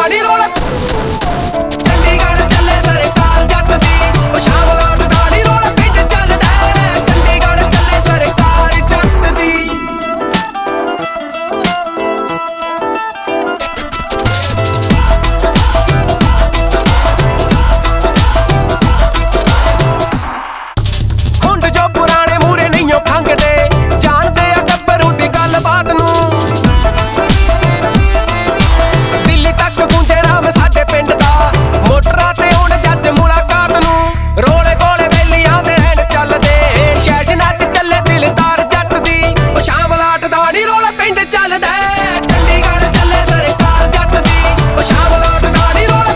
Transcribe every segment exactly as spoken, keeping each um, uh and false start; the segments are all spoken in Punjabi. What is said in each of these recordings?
ਨੀ ਰੋਲਾ ਚੰਡੀਗੜ੍ਹ ਚੱਲੇ ਸਰਕਾਰ ਜੱਟ ਦੀ ਉਹ ਸ਼ਾਮ ਲਾਟਦਾ ਨੀ ਰੋਲਾ ਪਿੰਡ ਚੱਲਦਾ ਚੰਡੀਗੜ੍ਹ ਚੱਲੇ ਸਰਕਾਰ ਜੱਟ ਦੀ ਖੁੰਡ ਜੋ ਪੁਰਾਣੇ ਮੂਰੇ ਨਹੀਂਓ ਖੰਗਦੇ ਜਾਣਦੇ ਆ ਗੱਭਰੂ ਦੀ ਗੱਲਬਾਤ ਨੂੰ ਦਿੱਲੀ ਤੱਕ ਗੂੰਜੇ ਨਾਮ ਸਾਡੇ ਪਿੰਡ ਦਾ ਮੋਟਰਾਂ ਤੇ ਹੁਣ ਜੱਜ ਮੁਲਾਕਾਤ ਨੂੰ ਰੋਲੇ ਗੋਲੇ ਵੇਲੀਆਂ ਦੇ ਰਹਿਣ ਚੱਲਦੇ ਸ਼ੈਸ਼ਨਾਂ 'ਚ ਚੱਲੇ ਦਿਲਦਾਰ ਜੱਟ ਦੀ ਉਹ ਸ਼ਾਮ ਲਾਟਦਾ ਨੀ ਰੋਲਾ ਪਿੰਡ ਚੱਲਦਾ ਚੰਡੀਗੜ੍ਹ ਚੱਲੇ ਸਰਕਾਰ ਜੱਟ ਦੀ ਉਹ ਸ਼ਾਮ ਲਾਟਦਾ ਨੀ ਰੋਲਾ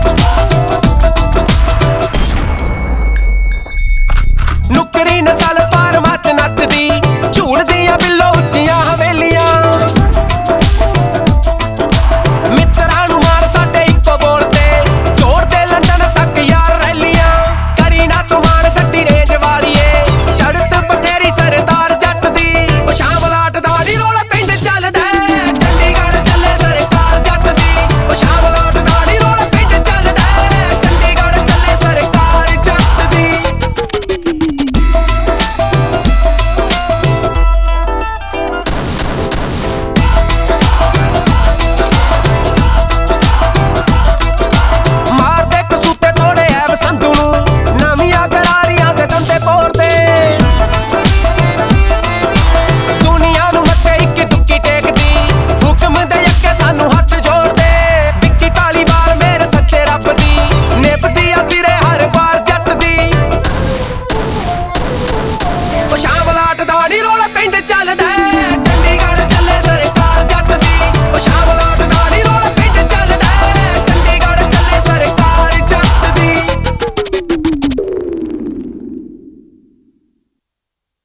ਨੁਕਰੀ ਨਸਲ